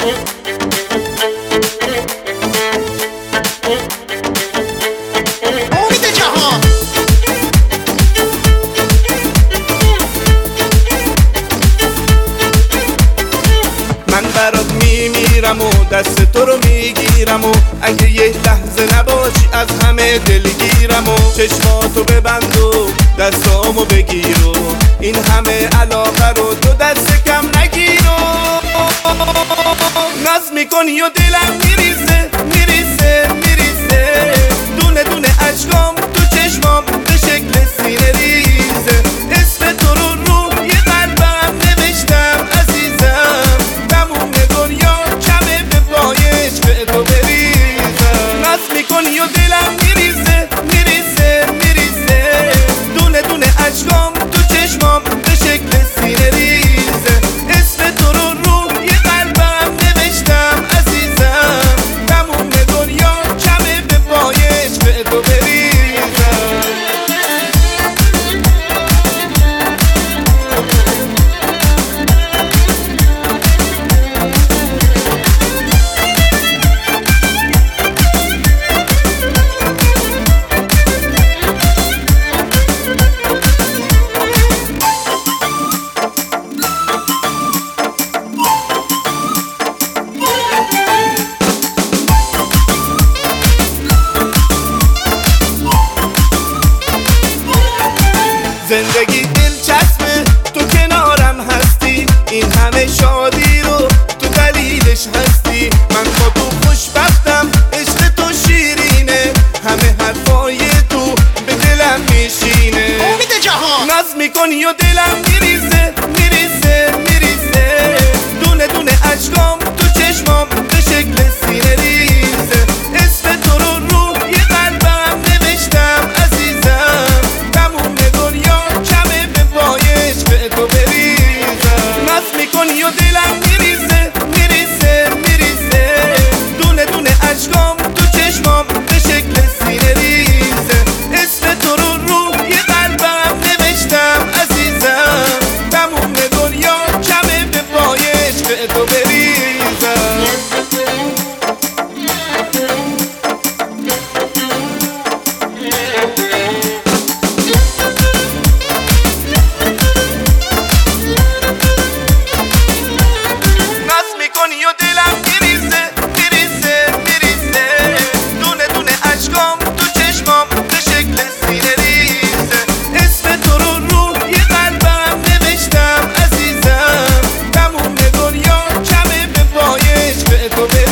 من برات میمیرم و دست تو رو میگیرم و اگه یه لحظه نباشی از همه دلگیرم و چشماتو ببند و دستامو بگیر و این همه علاقه رو تو دست کم نگیر و ناز میکنی و دلم میریزه میریزه میریزه دونه دونه اشکام تو چشمام به شکل سینه ریزه اسم تو رو روی قلبم نوشتم عزیزم تموم دنیا کمه به پای عشق تو بریزم ناز میکنی و دلم میریزه میریزه میریزه دونه دونه اشکام تو چشمام به شکل سینه ریزه اسم تو رو روی قلبم نوشتم عزیزم تموم دنیا کمه به پای عشق تو بریزم زندگی دلچسبه تو کنارم هستی این همه شادی رو تو دلیلش هستی من با تو خوشبختم عشق تو شیرینه همه حرفای تو به دلم میشینه امید جهان ناز میکنی و دلم میریزه میریزه میریزه دونه دونه اشکام تو چشمام به شکل سینه ریزه اسم تو رو روی قلبم نوشتم عزیزم تموم دنیا کمه به پای عشق تو بریزم ناز میکنی و دلم میریزه میریزه میریزه دونه دونه اشکام تو چشمام به شکل سینه ریزه اسم تو رو روی قلبم نوشتم عزیزم تموم دنیا کمه به پای عشق تو بریزم ناز میکنی و دلم میریزه میریزه میریزه دونه دونه اشکام تو چشمام به شکل سینه ریزه اسم تو رو روی قلبم نوشتم عزیزم تموم دنیا کمه به پای عشق تو